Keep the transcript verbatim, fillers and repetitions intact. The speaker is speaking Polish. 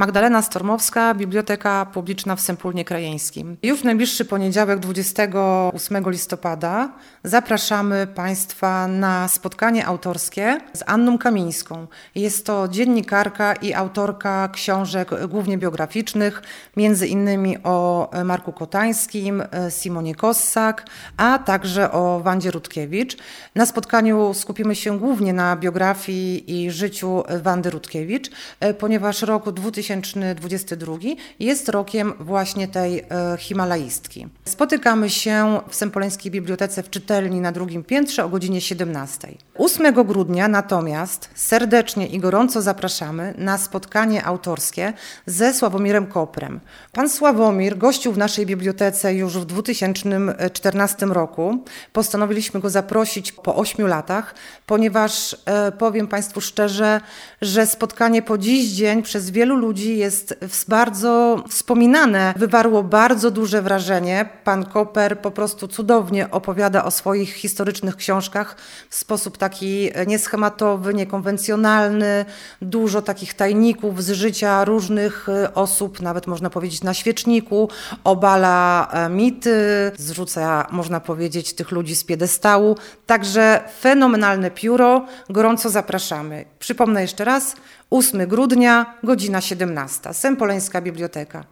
Magdalena Stormowska, Biblioteka Publiczna w Sępólnie Krajeńskim. Już w najbliższy poniedziałek, dwudziestego ósmego listopada, zapraszamy Państwa na spotkanie autorskie z Anną Kamińską. Jest to dziennikarka i autorka książek głównie biograficznych, między innymi o Marku Kotańskim, Simonie Kossak, a także o Wandzie Rutkiewicz. Na spotkaniu skupimy się głównie na biografii i życiu Wandy Rutkiewicz, ponieważ rok dwa tysiące dwudziesty drugi jest rokiem właśnie tej himalaistki. Spotykamy się w Sępoleńskiej Bibliotece w czytelni na drugim piętrze o godzinie siedemnastej. ósmego grudnia natomiast serdecznie i gorąco zapraszamy na spotkanie autorskie ze Sławomirem Koprem. Pan Sławomir gościł w naszej bibliotece już w dwa tysiące czternastym roku. Postanowiliśmy go zaprosić po ośmiu latach, ponieważ e, powiem Państwu szczerze, że spotkanie po dziś dzień przez wielu ludzi jest bardzo wspominane. Wywarło bardzo duże wrażenie. Pan Koper po prostu cudownie opowiada o swoich historycznych książkach w sposób taki nieschematowy, niekonwencjonalny. Dużo takich tajników z życia różnych osób, nawet można powiedzieć na świeczniku, obala mity, zrzuca, można powiedzieć, tych ludzi z piedestału. Także fenomenalne pióro, gorąco zapraszamy. Przypomnę jeszcze raz, ósmego grudnia, godzina siedemnasta, Sępoleńska Biblioteka.